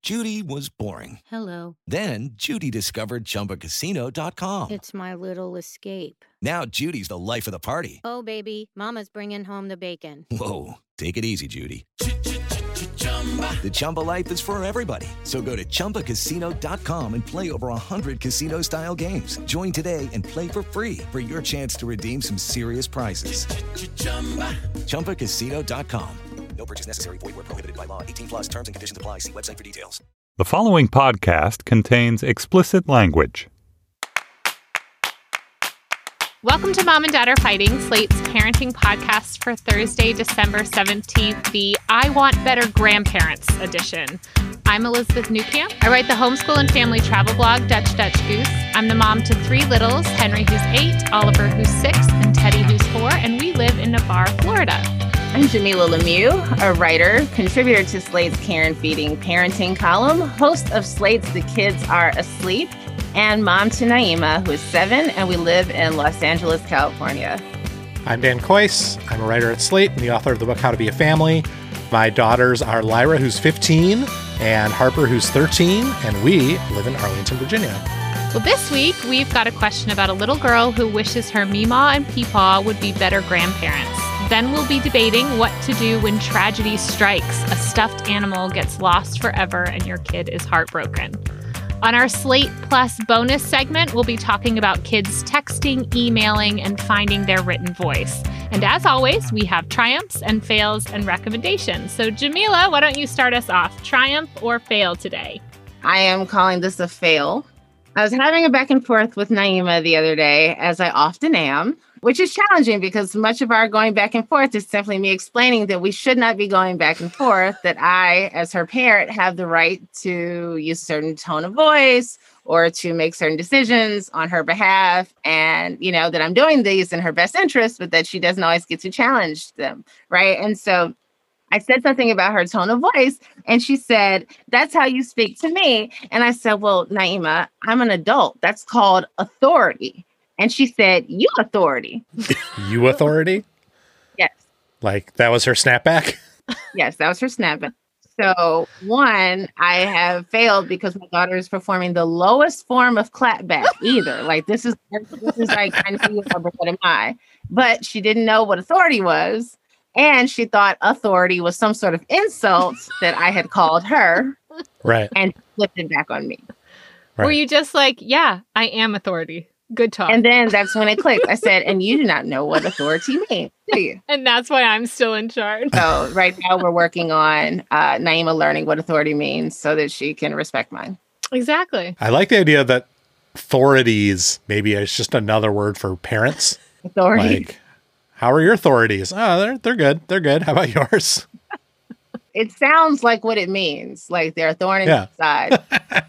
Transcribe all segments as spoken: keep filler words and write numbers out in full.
Judy was boring. Hello. Then Judy discovered Chumba Casino dot com. It's my little escape. Now Judy's the life of the party. Oh, baby, mama's bringing home the bacon. Whoa, take it easy, Judy. The Chumba life is for everybody. So go to Chumba Casino dot com and play over one hundred casino-style games. Join today and play for free for your chance to redeem some serious prizes. Chumba Casino dot com. No purchase necessary. Void where prohibited by law. eighteen plus terms and conditions apply. See website for details. The following podcast contains explicit language. Welcome to Mom and Dad Are Fighting, Slate's parenting podcast for Thursday, December seventeenth, the I Want Better Grandparents edition. I'm Elizabeth Newcamp. I write the homeschool and family travel blog, Dutch Dutch Goose. I'm the mom to three littles, Henry who's eight, Oliver who's six, and Teddy who's four, and we live in Navarre, Florida. I'm Jamila Lemieux, a writer, contributor to Slate's Care and Feeding parenting column, host of Slate's The Kids Are Asleep, and mom to Naima, who is seven, and we live in Los Angeles, California. I'm Dan Kois. I'm a writer at Slate and the author of the book How to Be a Family. My daughters are Lyra, who's fifteen, and Harper, who's thirteen, and we live in Arlington, Virginia. Well, this week, we've got a question about a little girl who wishes her Meemaw and Peepaw would be better grandparents. Then we'll be debating what to do when tragedy strikes, a stuffed animal gets lost forever, and your kid is heartbroken. On our Slate Plus bonus segment, we'll be talking about kids texting, emailing, and finding their written voice. And as always, we have triumphs and fails and recommendations. So Jamila, why don't you start us off? Triumph or fail today? I am calling this a fail. I was having a back and forth with Naima the other day, as I often am, which is challenging because much of our going back and forth is simply me explaining that we should not be going back and forth, that I, as her parent, have the right to use a certain tone of voice or to make certain decisions on her behalf. And, you know, that I'm doing these in her best interest, but that she doesn't always get to challenge them. Right. And so I said something about her tone of voice, and she said, that's how you speak to me. And I said, well, Naima, I'm an adult. That's called authority. And she said, you authority. You authority? Yes. Like that was her snapback? Yes, that was her snapback. So one, I have failed because my daughter is performing the lowest form of clapback either. Like this is, this is like, I know you are, but what am I? But she didn't know what authority was. And she thought authority was some sort of insult that I had called her. Right. And flipped it back on me. Right. Were you just like, yeah, I am authority. Good talk. And then that's when it clicked. I said, and you do not know what authority means, do you? And that's why I'm still in charge. So right now we're working on uh, Naima learning what authority means so that she can respect mine. Exactly. I like the idea that authorities maybe is just another word for parents. Authority. Like, how are your authorities? Oh, they're they're good. They're good. How about yours? It sounds like what it means. Like they're a thorn in Yeah. the side.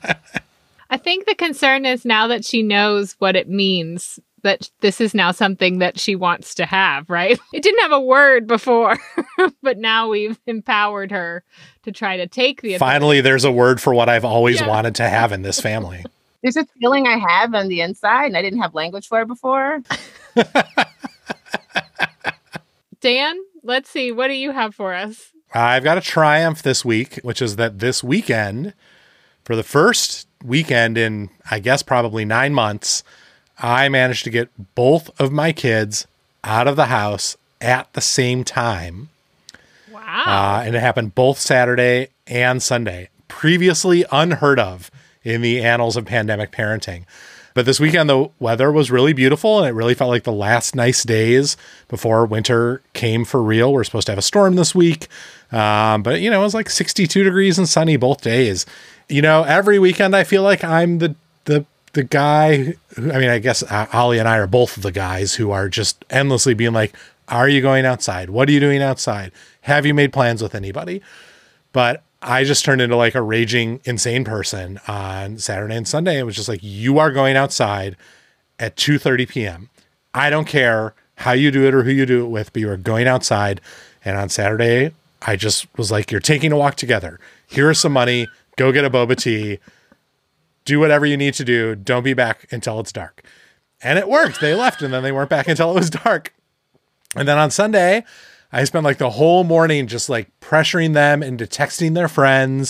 I think the concern is now that she knows what it means, that this is now something that she wants to have, right? It didn't have a word before, but now we've empowered her to try to take the authority. Finally, there's a word for what I've always Yeah. wanted to have in this family. There's a feeling I have on the inside, and I didn't have language for it before. Dan, let's see. What do you have for us? I've got a triumph this week, which is that this weekend, for the first weekend in, I guess, probably nine months, I managed to get both of my kids out of the house at the same time. Wow. Uh, and it happened both Saturday and Sunday. Previously unheard of in the annals of pandemic parenting. But this weekend, the weather was really beautiful, and it really felt like the last nice days before winter came for real. We're supposed to have a storm this week. Um, but, you know, it was like sixty-two degrees and sunny both days. You know, every weekend I feel like I'm the the the guy who, I mean, I guess uh, Ollie and I are both the guys who are just endlessly being like, are you going outside? What are you doing outside? Have you made plans with anybody? But I just turned into like a raging, insane person on Saturday and Sunday. It was just like, you are going outside at two thirty p.m. I don't care how you do it or who you do it with, but you are going outside. And on Saturday, I just was like, you're taking a walk together. Here's some money. Go get a boba tea. Do whatever you need to do. Don't be back until it's dark. And it worked. They left, and then they weren't back until it was dark. And then on Sunday, I spent like the whole morning just like pressuring them into texting their friends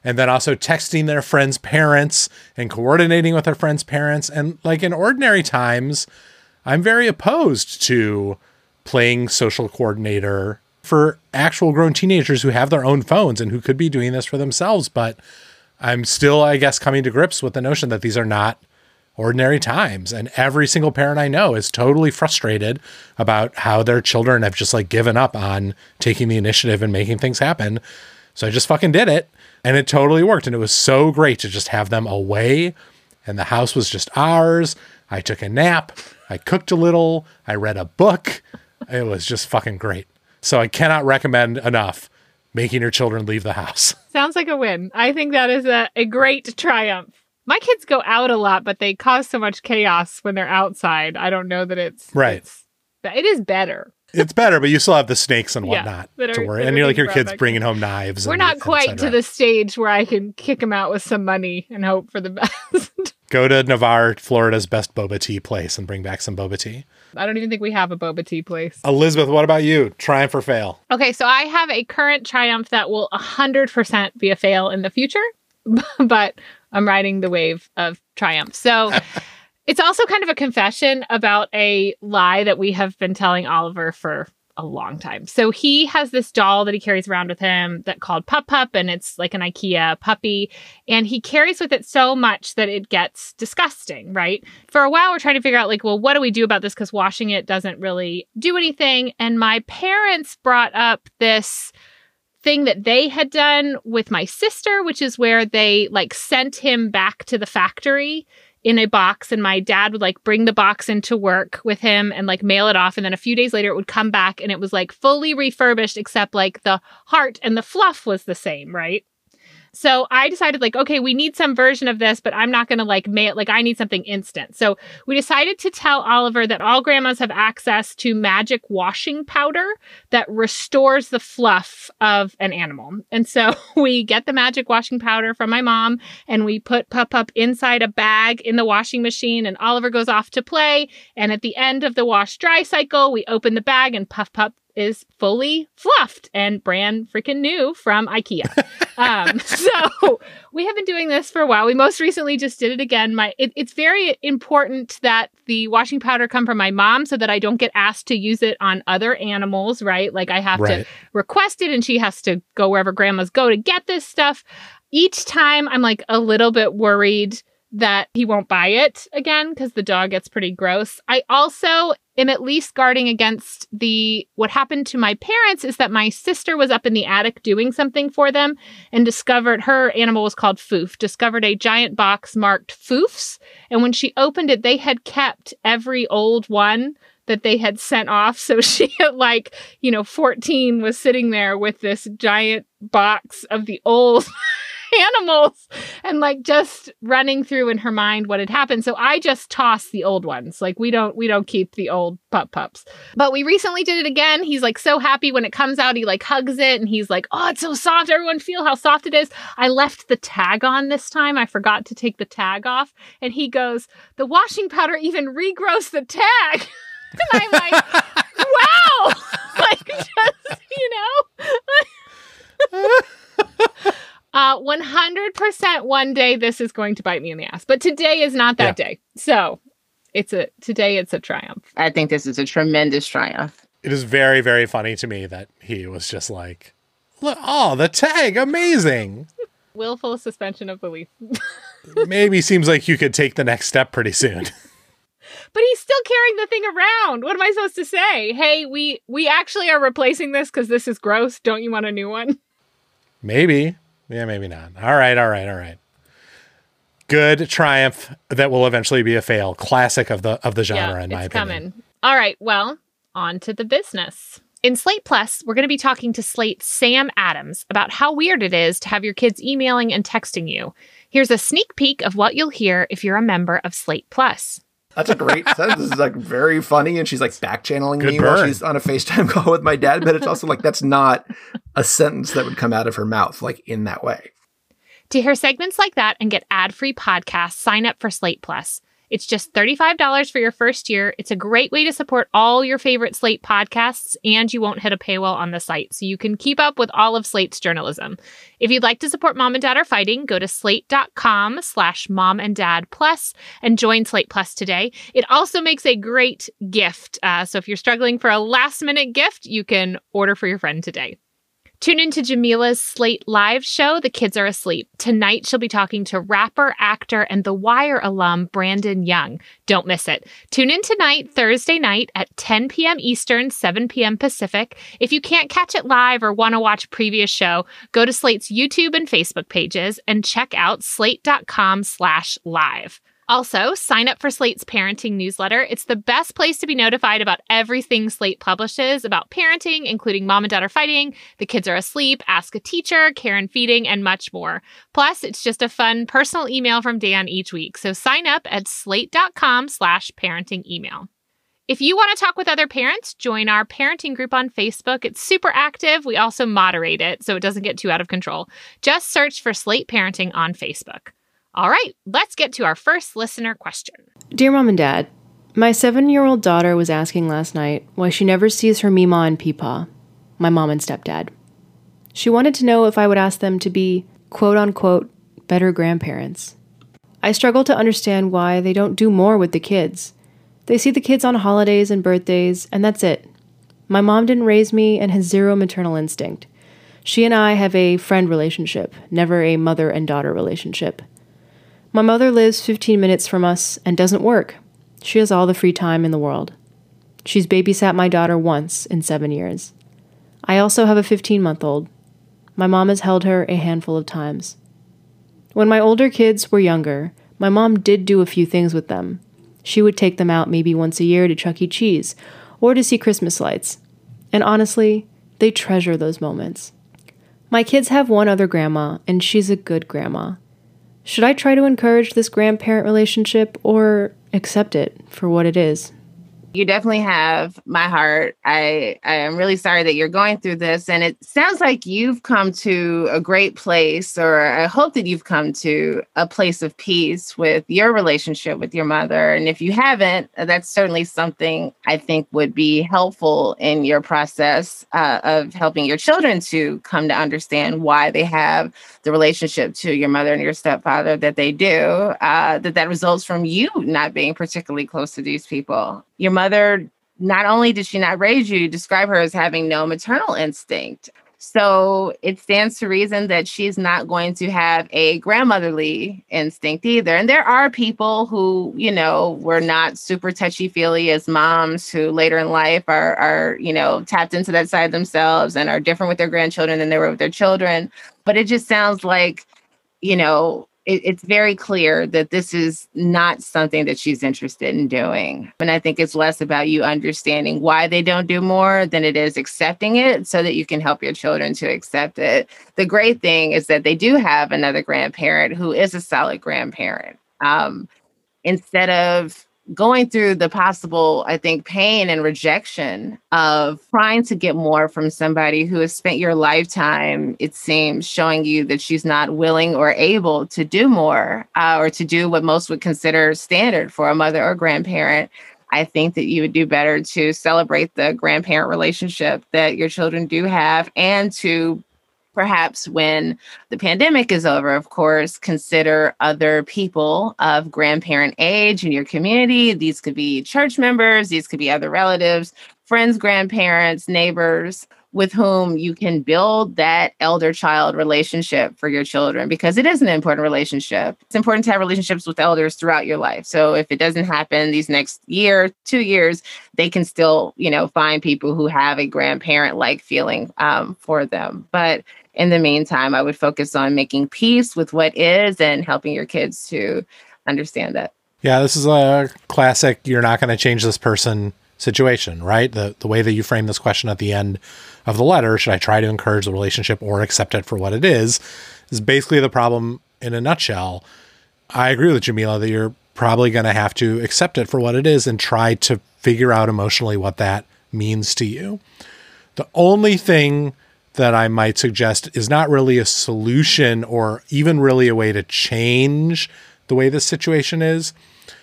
and then also texting their friends' parents and coordinating with their friends' parents. And like in ordinary times, I'm very opposed to playing social coordinator for actual grown teenagers who have their own phones and who could be doing this for themselves. But I'm still, I guess, coming to grips with the notion that these are not ordinary times. And every single parent I know is totally frustrated about how their children have just like given up on taking the initiative and making things happen. So I just fucking did it, and it totally worked. And it was so great to just have them away, and the house was just ours. I took a nap. I cooked a little. I read a book. It was just fucking great. So I cannot recommend enough making your children leave the house. Sounds like a win. I think that is a, a great triumph. My kids go out a lot, but they cause so much chaos when they're outside. I don't know that it's right. It's, it is better. It's better, but you still have the snakes and whatnot yeah, are, to worry. And you're like your kids bringing home knives. We're and, not quite to right. the stage where I can kick them out with some money and hope for the best. Go to Navarre, Florida's best boba tea place and bring back some boba tea. I don't even think we have a boba tea place. Elizabeth, what about you? Triumph or fail? Okay, so I have a current triumph that will one hundred percent be a fail in the future, but I'm riding the wave of triumph. So it's also kind of a confession about a lie that we have been telling Oliver for a long time. So he has this doll that he carries around with him that called Pup Pup, and it's like an IKEA puppy. And he carries with it so much that it gets disgusting, right? For a while, we're trying to figure out like, well, what do we do about this? Because washing it doesn't really do anything. And my parents brought up this thing that they had done with my sister, which is where they like sent him back to the factory in a box, and my dad would like bring the box into work with him and like mail it off. And then a few days later it would come back and it was like fully refurbished, except like the heart and the fluff was the same, right? So I decided like, okay, we need some version of this, but I'm not going to like mail, like I need something instant. So we decided to tell Oliver that all grandmas have access to magic washing powder that restores the fluff of an animal. And so we get the magic washing powder from my mom and we put Pup Pup inside a bag in the washing machine, and Oliver goes off to play. And at the end of the wash dry cycle, we open the bag and Pup Pup is fully fluffed and brand freaking new from IKEA. um, so we have been doing this for a while. We most recently just did it again. My it, It's very important that the washing powder come from my mom so that I don't get asked to use it on other animals, right? Like I have right. to request it and she has to go wherever grandmas go to get this stuff. Each time I'm like a little bit worried that he won't buy it again because the dog gets pretty gross. I also am at least guarding against the, what happened to my parents is that my sister was up in the attic doing something for them and discovered, her animal was called Foof, discovered a giant box marked Foofs. And when she opened it, they had kept every old one that they had sent off. So she at like, you know, fourteen was sitting there with this giant box of the old animals and like just running through in her mind what had happened. So I just toss the old ones. Like we don't we don't keep the old pup pups. But we recently did it again. He's like so happy when it comes out. He like hugs it and he's like, oh, it's so soft. Everyone feel how soft it is. I left the tag on this time. I forgot to take the tag off. And he goes, the washing powder even regrows the tag. And I'm like, wow. Like just, you know. Uh, one hundred percent one day this is going to bite me in the ass. But today is not that yeah. day. So it's a today it's a triumph. I think this is a tremendous triumph. It is very, very funny to me that he was just like, look, oh, the tag, amazing. Willful suspension of belief. Maybe seems like you could take the next step pretty soon. But he's still carrying the thing around. What am I supposed to say? Hey, we we actually are replacing this because this is gross. Don't you want a new one? Maybe. Yeah, maybe not. All right, all right, all right. Good triumph that will eventually be a fail. Classic of the of the genre, yeah, in my it's opinion. Coming. All right, well, on to the business. In Slate Plus, we're going to be talking to Slate's Sam Adams about how weird it is to have your kids emailing and texting you. Here's a sneak peek of what you'll hear if you're a member of Slate Plus. That's a great sentence. This is like very funny. And she's like back channeling Good me burn. while she's on a FaceTime call with my dad. But it's also like, that's not a sentence that would come out of her mouth, like in that way. To hear segments like that and get ad-free podcasts, sign up for Slate Plus. It's just thirty-five dollars for your first year. It's a great way to support all your favorite Slate podcasts, and you won't hit a paywall on the site, so you can keep up with all of Slate's journalism. If you'd like to support Mom and Dad Are Fighting, go to slate.com slash mom and dad plus and join Slate Plus today. It also makes a great gift. Uh, so if you're struggling for a last minute gift, you can order for your friend today. Tune into Jamila's Slate Live show, The Kids Are Asleep. Tonight, she'll be talking to rapper, actor, and The Wire alum Brandon Young. Don't miss it. Tune in tonight, Thursday night at ten p.m. Eastern, seven p.m. Pacific. If you can't catch it live or want to watch a previous show, go to Slate's YouTube and Facebook pages and check out slate.com slash live. Also, sign up for Slate's parenting newsletter. It's the best place to be notified about everything Slate publishes about parenting, including Mom and Dad Are Fighting, The Kids Are Asleep, Ask a Teacher, Care and Feeding, and much more. Plus, it's just a fun personal email from Dan each week. So sign up at slate.com slash parenting email. If you want to talk with other parents, join our parenting group on Facebook. It's super active. We also moderate it so it doesn't get too out of control. Just search for Slate Parenting on Facebook. All right, let's get to our first listener question. Dear Mom and Dad, my seven-year-old daughter was asking last night why she never sees her Meemaw and Peepaw, my mom and stepdad. She wanted to know if I would ask them to be, quote-unquote, better grandparents. I struggle to understand why they don't do more with the kids. They see the kids on holidays and birthdays, and that's it. My mom didn't raise me and has zero maternal instinct. She and I have a friend relationship, never a mother and daughter relationship. My mother lives fifteen minutes from us and doesn't work. She has all the free time in the world. She's babysat my daughter once in seven years. I also have a fifteen-month-old. My mom has held her a handful of times. When my older kids were younger, my mom did do a few things with them. She would take them out maybe once a year to Chuck E. Cheese or to see Christmas lights. And honestly, they treasure those moments. My kids have one other grandma, and she's a good grandma. Should I try to encourage this grandparent relationship or accept it for what it is? You definitely have my heart. I, I am really sorry that you're going through this. And it sounds like you've come to a great place, or I hope that you've come to a place of peace with your relationship with your mother. And if you haven't, that's certainly something I think would be helpful in your process uh, of helping your children to come to understand why they have the relationship to your mother and your stepfather that they do, uh, that that results from you not being particularly close to these people. Your mother, not only did she not raise you, you describe her as having no maternal instinct. So it stands to reason that she's not going to have a grandmotherly instinct either. And there are people who, you know, were not super touchy-feely as moms who later in life are, are, you know, tapped into that side themselves and are different with their grandchildren than they were with their children. But it just sounds like, you know, it, it's very clear that this is not something that she's interested in doing. And I think it's less about you understanding why they don't do more than it is accepting it so that you can help your children to accept it. The great thing is that they do have another grandparent who is a solid grandparent. Um, instead of going through the possible, I think, pain and rejection of trying to get more from somebody who has spent your lifetime, it seems, showing you that she's not willing or able to do more uh, or to do what most would consider standard for a mother or grandparent. I think that you would do better to celebrate the grandparent relationship that your children do have, and to perhaps when the pandemic is over, of course, consider other people of grandparent age in your community. These could be church members, these could be other relatives, friends, grandparents, neighbors, with whom you can build that elder-child relationship for your children, because it is an important relationship. It's important to have relationships with elders throughout your life. So if it doesn't happen these next year, two years, they can still, you know, find people who have a grandparent-like feeling um, for them. But in the meantime, I would focus on making peace with what is and helping your kids to understand that. Yeah, this is a classic, you're not going to change this person situation, right? The the way that you frame this question at the end of the letter, should I try to encourage the relationship or accept it for what it is, is basically the problem in a nutshell. I agree with Jamila that you're probably going to have to accept it for what it is and try to figure out emotionally what that means to you. The only thing that I might suggest is not really a solution, or even really a way to change the way this situation is,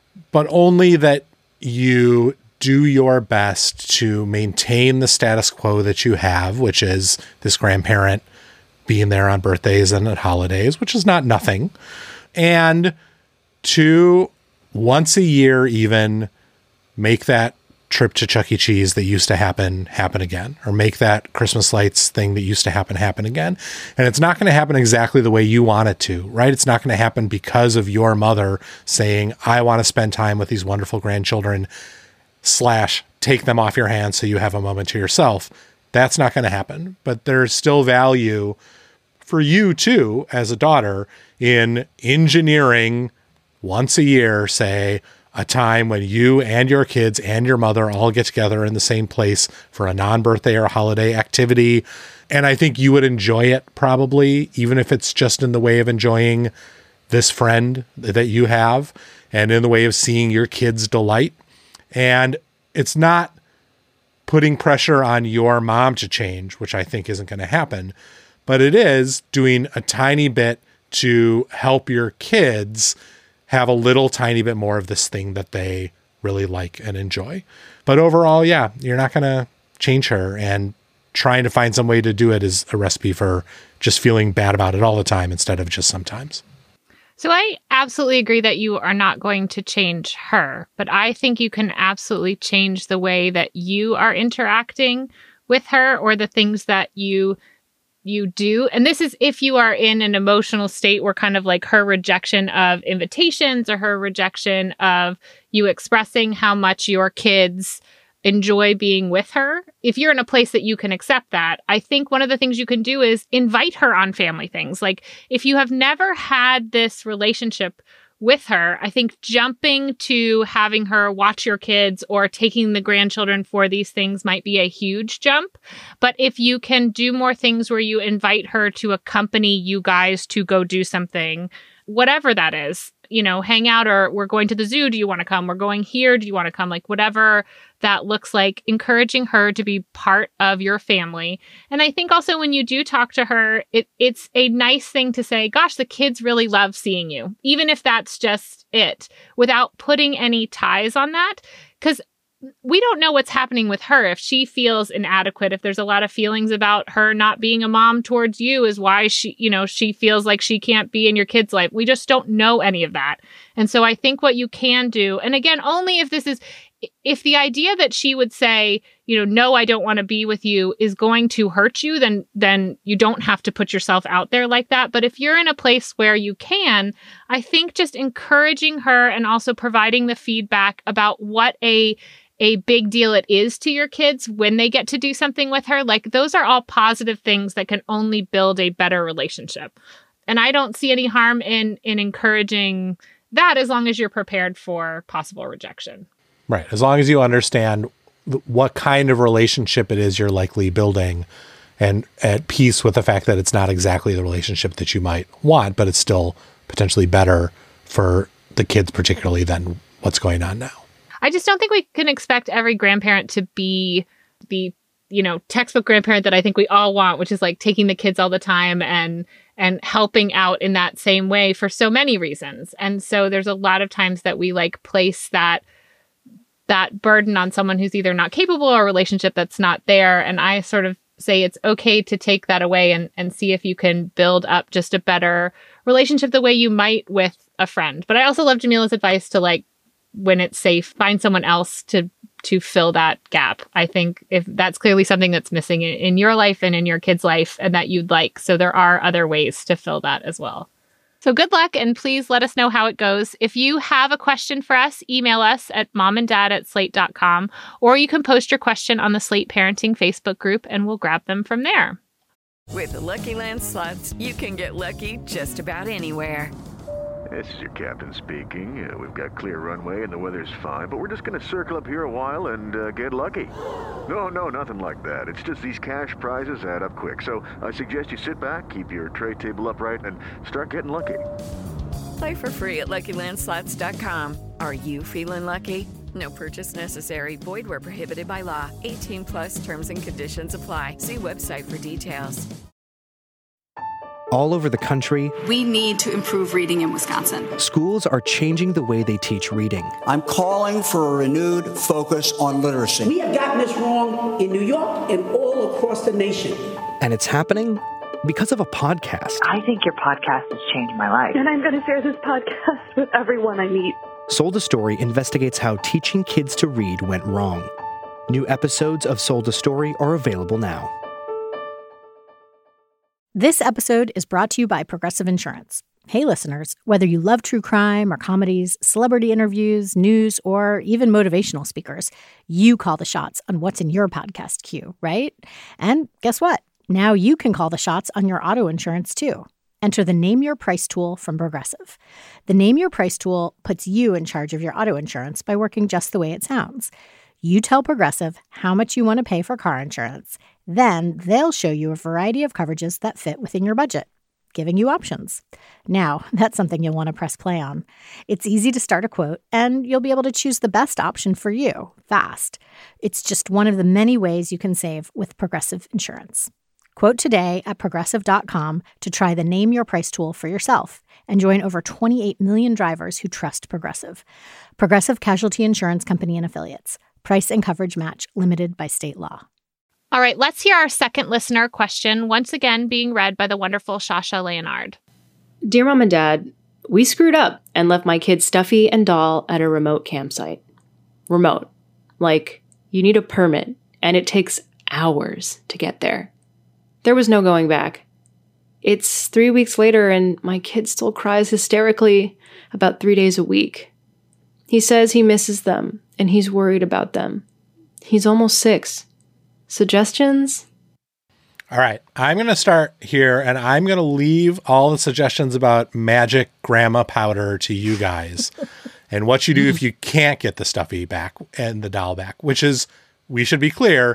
but only that you do your best to maintain the status quo that you have, which is this grandparent being there on birthdays and at holidays, which is not nothing. And to once a year even make that trip to Chuck E. Cheese that used to happen, happen again, or make that Christmas lights thing that used to happen, happen again. And it's not going to happen exactly the way you want it to, right? It's not going to happen because of your mother saying, I want to spend time with these wonderful grandchildren, slash take them off your hands so you have a moment to yourself. That's not going to happen. But there's still value for you too, as a daughter, in engineering once a year, say, a time when you and your kids and your mother all get together in the same place for a non-birthday or holiday activity. And I think you would enjoy it probably, even if it's just in the way of enjoying this friend that you have and in the way of seeing your kids delight. And it's not putting pressure on your mom to change, which I think isn't going to happen, but it is doing a tiny bit to help your kids have a little tiny bit more of this thing that they really like and enjoy. But overall, yeah, you're not going to change her, and trying to find some way to do it is a recipe for just feeling bad about it all the time instead of just sometimes. So I absolutely agree that you are not going to change her, but I think you can absolutely change the way that you are interacting with her or the things that you you do. And this is if you are in an emotional state where kind of like her rejection of invitations or her rejection of you expressing how much your kids enjoy being with her. If you're in a place that you can accept that, I think one of the things you can do is invite her on family things. Like if you have never had this relationship with her, I think jumping to having her watch your kids or taking the grandchildren for these things might be a huge jump. But if you can do more things where you invite her to accompany you guys to go do something, whatever that is, you know, hang out, or we're going to the zoo. Do you want to come? We're going here. Do you want to come? Like whatever that looks like, encouraging her to be part of your family. And I think also when you do talk to her, it, it's a nice thing to say, gosh, the kids really love seeing you, even if that's just it, without putting any ties on that. Because we don't know what's happening with her. If she feels inadequate, if there's a lot of feelings about her not being a mom towards you is why she, you know, she feels like she can't be in your kid's life. We just don't know any of that. And so I think what you can do, and again, only if this is, if the idea that she would say, you know, no, I don't want to be with you is going to hurt you, then, then you don't have to put yourself out there like that. But if you're in a place where you can, I think just encouraging her and also providing the feedback about what a a big deal it is to your kids when they get to do something with her. Like those are all positive things that can only build a better relationship. And I don't see any harm in in encouraging that as long as you're prepared for possible rejection. Right. As long as you understand what kind of relationship it is you're likely building and at peace with the fact that it's not exactly the relationship that you might want, but it's still potentially better for the kids particularly than what's going on now. I just don't think we can expect every grandparent to be the, you know, textbook grandparent that I think we all want, which is like taking the kids all the time and and helping out in that same way for so many reasons. And so there's a lot of times that we like place that that burden on someone who's either not capable or a relationship that's not there. And I sort of say it's okay to take that away and, and see if you can build up just a better relationship the way you might with a friend. But I also love Jamila's advice to like, when it's safe, find someone else to to fill that gap. I think if that's clearly something that's missing in, in your life and in your kid's life and that you'd like. So there are other ways to fill that as well. So good luck, and please let us know how it goes. If you have a question for us, email us at momanddad at slate dot com, or you can post your question on the Slate Parenting Facebook group and we'll grab them from there. With the Lucky Land Slots, you can get lucky just about anywhere. This is your captain speaking. Uh, we've got clear runway and the weather's fine, but we're just going to circle up here a while and uh, get lucky. No, no, nothing like that. It's just these cash prizes add up quick. So I suggest you sit back, keep your tray table upright, and start getting lucky. Play for free at lucky land slots dot com. Are you feeling lucky? No purchase necessary. Void where prohibited by law. eighteen plus terms and conditions apply. See website for details. all over the country, we need to improve reading in Wisconsin. Schools are changing the way they teach reading. I'm calling for a renewed focus on literacy. We have gotten this wrong in New York and all across the nation. And it's happening because of a podcast. I think your podcast has changed my life. And I'm going to share this podcast with everyone I meet. Sold a Story investigates how teaching kids to read went wrong. New episodes of Sold a Story are available now. This episode is brought to you by Progressive Insurance. Hey, listeners, whether you love true crime or comedies, celebrity interviews, news, or even motivational speakers, you call the shots on what's in your podcast queue, right? And guess what? Now you can call the shots on your auto insurance, too. Enter the Name Your Price tool from Progressive. The Name Your Price tool puts you in charge of your auto insurance by working just the way it sounds. You tell Progressive how much you want to pay for car insurance. Then they'll show you a variety of coverages that fit within your budget, giving you options. Now, that's something you'll want to press play on. It's easy to start a quote, and you'll be able to choose the best option for you fast. It's just one of the many ways you can save with Progressive Insurance. Quote today at progressive dot com to try the Name Your Price tool for yourself and join over twenty-eight million drivers who trust Progressive. Progressive Casualty Insurance Company and Affiliates. Price and coverage match limited by state law. All right, let's hear our second listener question, once again being read by the wonderful Shasha Leonard. Dear Mom and Dad, we screwed up and left my kid Stuffy and Doll at a remote campsite. Remote. Like, you need a permit, and it takes hours to get there. There was no going back. It's three weeks later, and my kid still cries hysterically about three days a week. He says he misses them, and he's worried about them. He's almost six. Suggestions? All right, I'm going to start here, and I'm going to leave all the suggestions about magic grandma powder to you guys and what you do if you can't get the Stuffy back and the doll back, which is, we should be clear,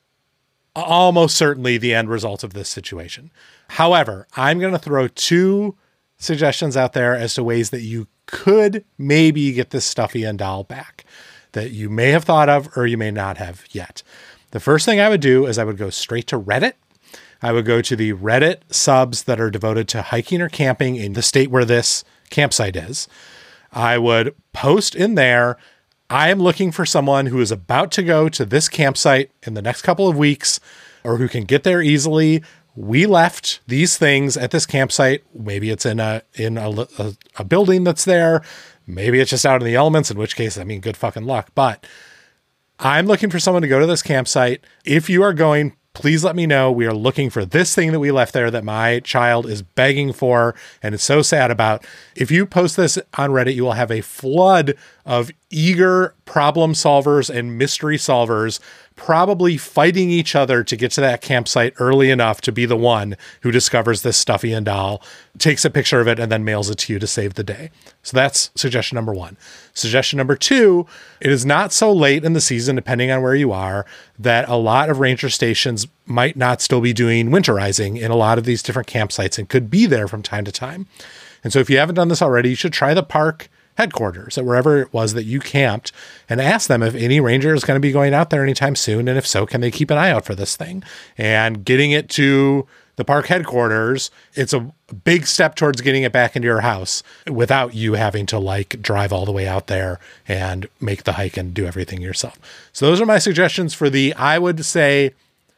almost certainly the end result of this situation. However, I'm going to throw two suggestions out there as to ways that you could maybe get this Stuffy and doll back that you may have thought of or you may not have yet. The first thing I would do is I would go straight to Reddit. I would go to the Reddit subs that are devoted to hiking or camping in the state where this campsite is. I would post in there, I am looking for someone who is about to go to this campsite in the next couple of weeks or who can get there easily. We left these things at this campsite. Maybe it's in a in a, a, a building that's there. Maybe it's just out in the elements, in which case, I mean, good fucking luck. But I'm looking for someone to go to this campsite. If you are going, please let me know. We are looking for this thing that we left there that my child is begging for and is so sad about. If you post this on Reddit, you will have a flood of eager problem solvers and mystery solvers probably fighting each other to get to that campsite early enough to be the one who discovers this Stuffy and doll, takes a picture of it, and then mails it to you to save the day. So that's suggestion number one. Suggestion number two, it is not so late in the season, depending on where you are, that a lot of ranger stations might not still be doing winterizing in a lot of these different campsites and could be there from time to time. And so if you haven't done this already, you should try the park headquarters at wherever it was that you camped and ask them if any ranger is going to be going out there anytime soon. And if so, can they keep an eye out for this thing? And getting it to the park headquarters, it's a big step towards getting it back into your house without you having to like drive all the way out there and make the hike and do everything yourself. So those are my suggestions for the, I would say,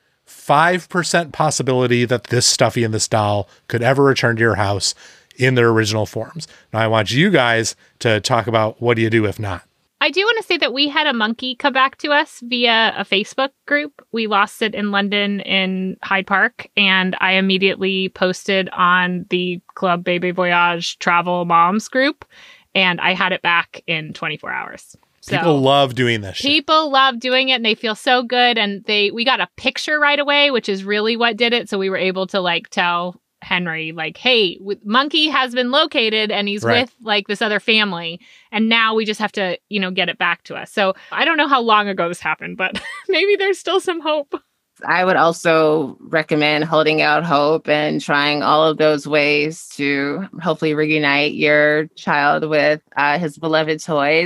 five percent possibility that this Stuffy and this doll could ever return to your house in their original forms. Now I want you guys to talk about what do you do if not. I do want to say that we had a monkey come back to us via a Facebook group. We lost it in London in Hyde Park, and I immediately posted on the Club Bébé Voyage Travel Moms group, and I had it back in twenty-four hours. So people love doing this shit. People love doing it, and they feel so good, and they we got a picture right away, which is really what did it, so we were able to like tell Henry, like, hey, monkey has been located and he's right with like this other family. And now we just have to, you know, get it back to us. So I don't know how long ago this happened, but maybe there's still some hope. I would also recommend holding out hope and trying all of those ways to hopefully reunite your child with uh, his beloved toys.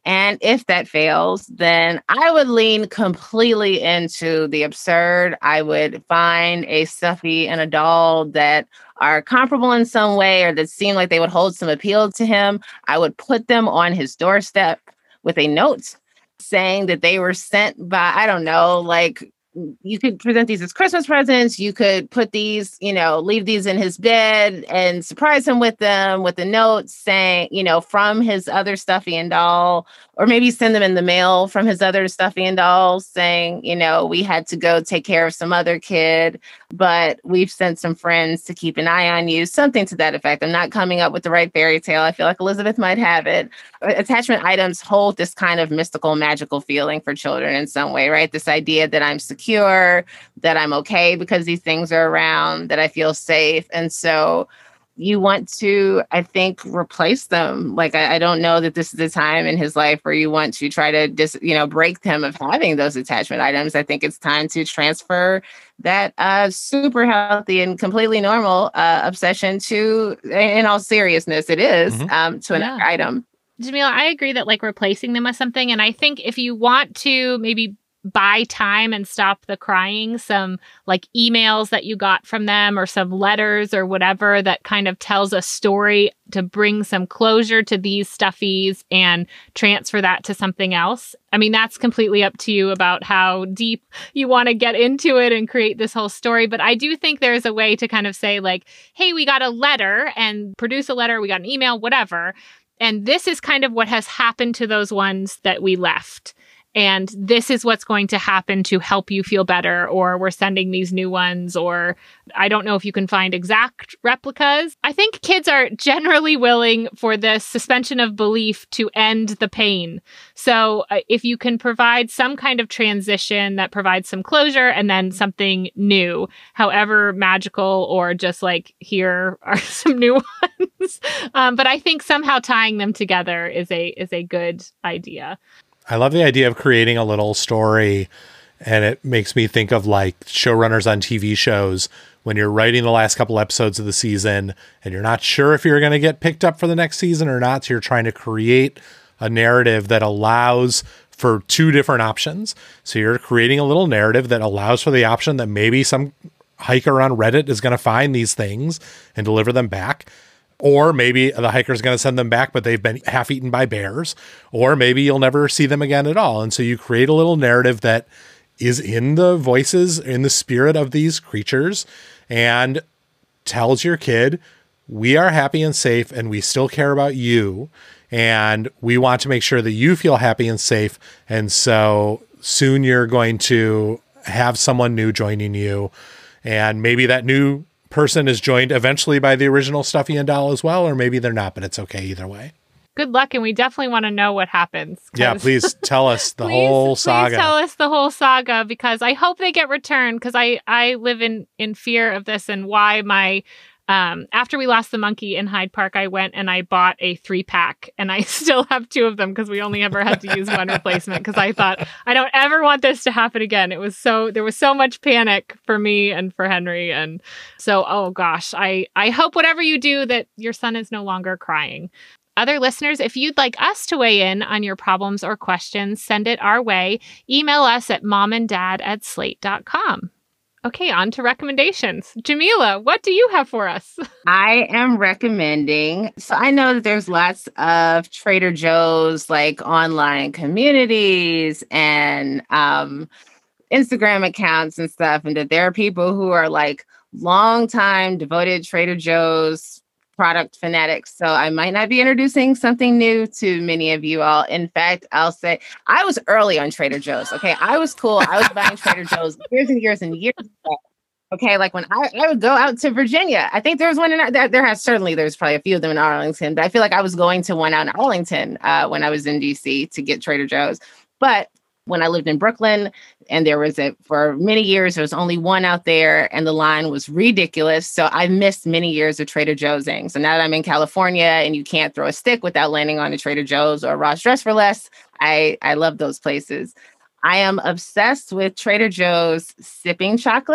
And if that fails, then I would lean completely into the absurd. I would find a stuffy and a doll that are comparable in some way or that seem like they would hold some appeal to him. I would put them on his doorstep with a note saying that they were sent by, I don't know, like, you could present these as Christmas presents. You could put these, you know, leave these in his bed and surprise him with them with a note saying, you know, from his other stuffy and doll, or maybe send them in the mail from his other stuffy and dolls saying, you know, we had to go take care of some other kid, but we've sent some friends to keep an eye on you, something to that effect. I'm not coming up with the right fairy tale. I feel like Elizabeth might have it. Attachment items hold this kind of mystical, magical feeling for children in some way, right? This idea that I'm secure, that I'm okay because these things are around, that I feel safe. And so you want to, I think, replace them. Like, I, I don't know that this is a time in his life where you want to try to, dis, you know, break him of having those attachment items. I think it's time to transfer that uh, super healthy and completely normal uh, obsession to, in all seriousness, it is, mm-hmm. um, to another yeah. item. Jamila, I agree that like replacing them with something. And I think if you want to maybe buy time and stop the crying, some like emails that you got from them or some letters or whatever that kind of tells a story to bring some closure to these stuffies and transfer that to something else. I mean, that's completely up to you about how deep you want to get into it and create this whole story. But I do think there's a way to kind of say like, hey, we got a letter and produce a letter, we got an email, whatever. And this is kind of what has happened to those ones that we left. And this is what's going to happen to help you feel better, or we're sending these new ones, or I don't know if you can find exact replicas. I think kids are generally willing for the suspension of belief to end the pain. So uh, if you can provide some kind of transition that provides some closure and then something new, however magical or just like here are some new ones. um, but I think somehow tying them together is a is a good idea. I love the idea of creating a little story, and it makes me think of like showrunners on T V shows when you're writing the last couple episodes of the season and you're not sure if you're going to get picked up for the next season or not. So you're trying to create a narrative that allows for two different options. So you're creating a little narrative that allows for the option that maybe some hiker on Reddit is going to find these things and deliver them back. Or maybe the hiker's going to send them back, but they've been half eaten by bears. Or maybe you'll never see them again at all. And so you create a little narrative that is in the voices, in the spirit of these creatures, and tells your kid, we are happy and safe, and we still care about you. And we want to make sure that you feel happy and safe. And so soon you're going to have someone new joining you. And maybe that new person is joined eventually by the original Stuffy and Doll as well, or maybe they're not, but it's okay either way. Good luck, and we definitely want to know what happens. Yeah, please tell us the please, whole saga. Please tell us the whole saga, because I hope they get returned, because I, I live in, in fear of this, and why my... Um, after we lost the monkey in Hyde Park, I went and I bought a three pack, and I still have two of them because we only ever had to use one replacement, because I thought, I don't ever want this to happen again. It was so, there was so much panic for me and for Henry. And so, oh gosh, I, I hope whatever you do that your son is no longer crying. Other listeners, if you'd like us to weigh in on your problems or questions, send it our way. Email us at momanddad at slate dot com. Okay, on to recommendations. Jamila, what do you have for us? I am recommending, so I know that there's lots of Trader Joe's like online communities and um, Instagram accounts and stuff, and that there are people who are like longtime devoted Trader Joe's product fanatics. So I might not be introducing something new to many of you all. In fact, I'll say I was early on Trader Joe's. Okay. I was cool. I was buying Trader Joe's years and years and years ago. Okay. Like when I, I would go out to Virginia, I think there was one in there, there has certainly, there's probably a few of them in Arlington, but I feel like I was going to one out in Arlington uh, when I was in D C to get Trader Joe's. But when I lived in Brooklyn, and there was a, for many years, there was only one out there, and the line was ridiculous. So I missed many years of Trader Joe'sing. So now that I'm in California and you can't throw a stick without landing on a Trader Joe's or Ross Dress for Less, I, I love those places. I am obsessed with Trader Joe's sipping chocolate.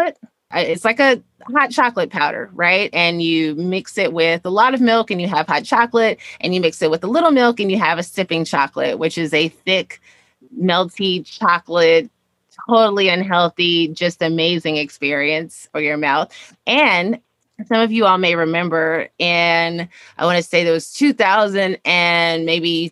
It's like a hot chocolate powder, right? And you mix it with a lot of milk and you have hot chocolate, and you mix it with a little milk and you have a sipping chocolate, which is a thick, melty chocolate, totally unhealthy, just amazing experience for your mouth. And some of you all may remember in, I want to say there was two thousand and maybe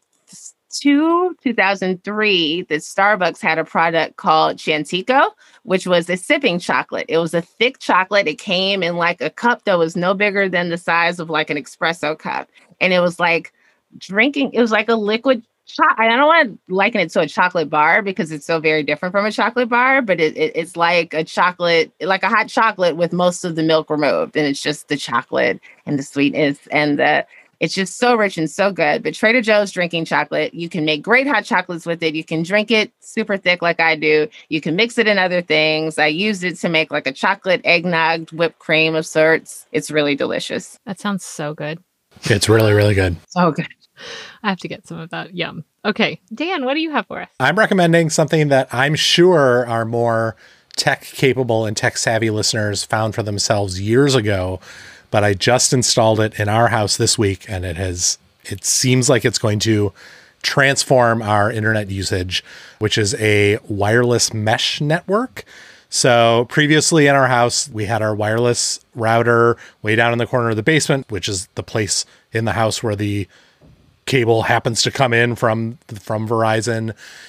two, two thousand three, that Starbucks had a product called Chantico, which was a sipping chocolate. It was a thick chocolate. It came in like a cup that was no bigger than the size of like an espresso cup. And it was like drinking, it was like a liquid chocolate. I don't want to liken it to a chocolate bar because it's so very different from a chocolate bar, but it, it, it's like a chocolate, like a hot chocolate with most of the milk removed. And it's just the chocolate and the sweetness and the, it's just so rich and so good. But Trader Joe's drinking chocolate, you can make great hot chocolates with it. You can drink it super thick like I do. You can mix it in other things. I used it to make like a chocolate eggnog whipped cream of sorts. It's really delicious. That sounds so good. It's really, really good. So good. I have to get some of that. Yum. Okay. Dan, what do you have for us? I'm recommending something that I'm sure our more tech capable and tech savvy listeners found for themselves years ago, but I just installed it in our house this week, and it has, it seems like it's going to transform our internet usage, which is a wireless mesh network. So previously in our house, we had our wireless router way down in the corner of the basement, which is the place in the house where the cable happens to come in from from Verizon.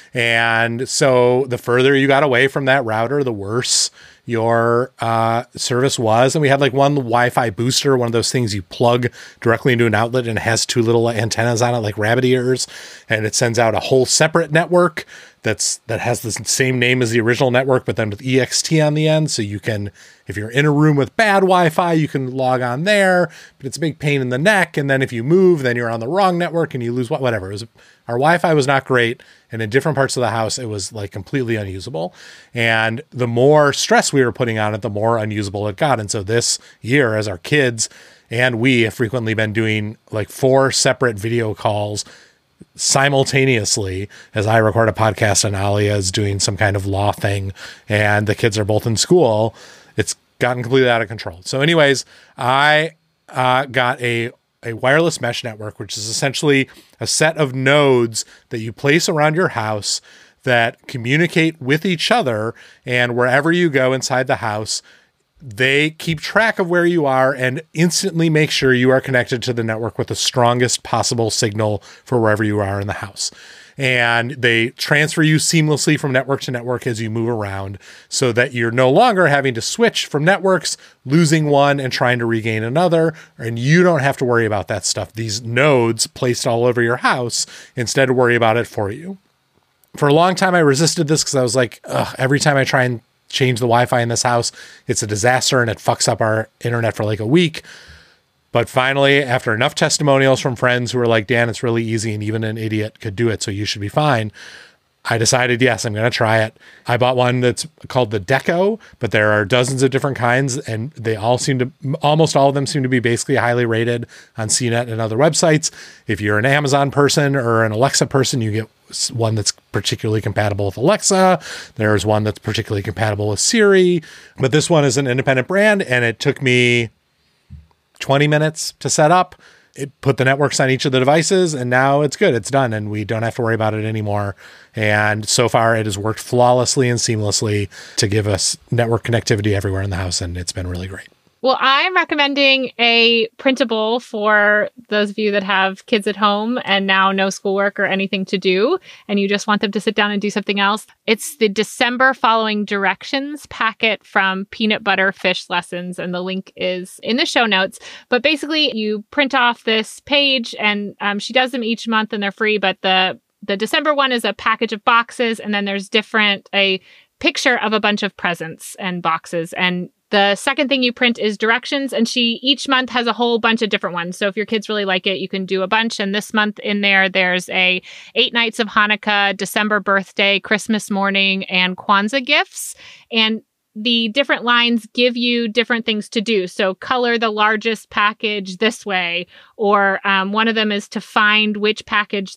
And so the further you got away from that router, the worse your uh, service was. And we had like one Wi-Fi booster, one of those things you plug directly into an outlet and it has two little antennas on it like rabbit ears. And it sends out a whole separate network that's that has the same name as the original network, but then with E X T on the end. So you can, if you're in a room with bad Wi-Fi, you can log on there, but it's a big pain in the neck. And then if you move, then you're on the wrong network and you lose whatever. It was, our Wi-Fi was not great. And in different parts of the house, it was like completely unusable. And the more stress we were putting on it, the more unusable it got. And so this year, as our kids and we have frequently been doing like four separate video calls simultaneously as I record a podcast and Alia is doing some kind of law thing and the kids are both in school, it's gotten completely out of control. So anyways, I uh, got a a wireless mesh network, which is essentially a set of nodes that you place around your house that communicate with each other. And wherever you go inside the house, they keep track of where you are and instantly make sure you are connected to the network with the strongest possible signal for wherever you are in the house. And they transfer you seamlessly from network to network as you move around so that you're no longer having to switch from networks, losing one and trying to regain another. And you don't have to worry about that stuff. These nodes placed all over your house instead worry about it for you. For a long time, I resisted this because I was like, ugh, every time I try and change the Wi-Fi in this house, it's a disaster and it fucks up our internet for like a week. But finally, after enough testimonials from friends who were like, Dan, it's really easy and even an idiot could do it, so you should be fine, I decided, yes, I'm going to try it. I bought one that's called the Deco, but there are dozens of different kinds and they all seem to, almost all of them seem to be basically highly rated on C net and other websites. If you're an Amazon person or an Alexa person, you get one that's particularly compatible with Alexa. There's one that's particularly compatible with Siri, but this one is an independent brand and it took me twenty minutes to set up. It put the networks on each of the devices and now it's good. It's done and we don't have to worry about it anymore. And so far it has worked flawlessly and seamlessly to give us network connectivity everywhere in the house. And it's been really great. Well, I'm recommending a printable for those of you that have kids at home and now no schoolwork or anything to do, and you just want them to sit down and do something else. It's the December Following Directions packet from Peanut Butter Fish Lessons, and the link is in the show notes. But basically, you print off this page, and um, she does them each month, and they're free. But the the December one is a package of boxes, and then there's different a picture of a bunch of presents and boxes, and the second thing you print is directions, and she each month has a whole bunch of different ones. So if your kids really like it, you can do a bunch. And this month in there, there's a eight nights of Hanukkah, December birthday, Christmas morning, and Kwanzaa gifts. And the different lines give you different things to do. So color the largest package this way, or um, one of them is to find which package the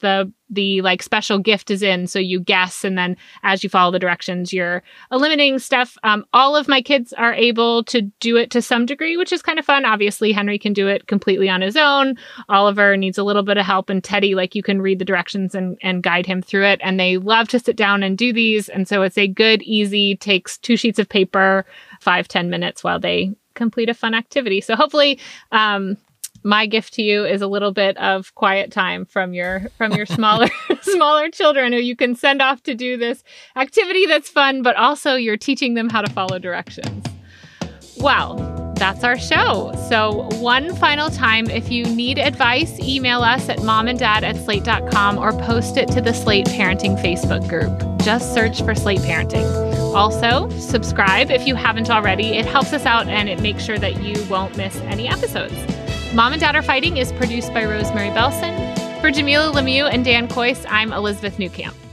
the like special gift is in. So you guess, and then as you follow the directions, you're eliminating stuff. Um, all of my kids are able to do it to some degree, which is kind of fun. Obviously, Henry can do it completely on his own. Oliver needs a little bit of help, and Teddy, like you can read the directions and, and guide him through it. And they love to sit down and do these. And so it's a good, easy, takes two sheets of paper, five, ten minutes while they complete a fun activity. So hopefully, um, my gift to you is a little bit of quiet time from your from your smaller smaller children who you can send off to do this activity that's fun, but also you're teaching them how to follow directions. Wow, that's our show. So one final time, if you need advice, email us at momanddad at slate dot com or post it to the Slate Parenting Facebook group. Just search for Slate Parenting. Also, subscribe if you haven't already. It helps us out and it makes sure that you won't miss any episodes. Mom and Dad Are Fighting is produced by Rosemary Belson. For Jamilah Lemieux and Dan Kois, I'm Elizabeth Newcamp.